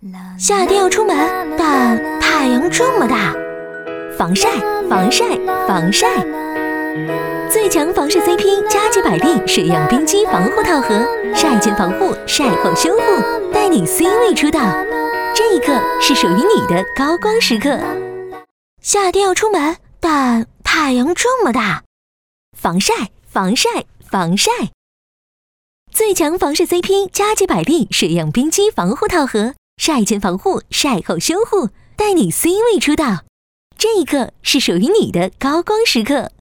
夏天要出门，但太阳这么大，防晒，防晒，防晒！最强防晒 CP， 佳琦百丽水漾冰肌防护套盒，晒前防护，晒后修护，带你 C 位出道。这一刻是属于你的高光时刻。夏天要出门，但太阳这么大，防晒，防晒，防晒！最强防晒 CP， 佳琦百丽水漾冰肌防护套盒，晒前防护，晒后修护，带你 C 位出道。这一刻是属于你的高光时刻。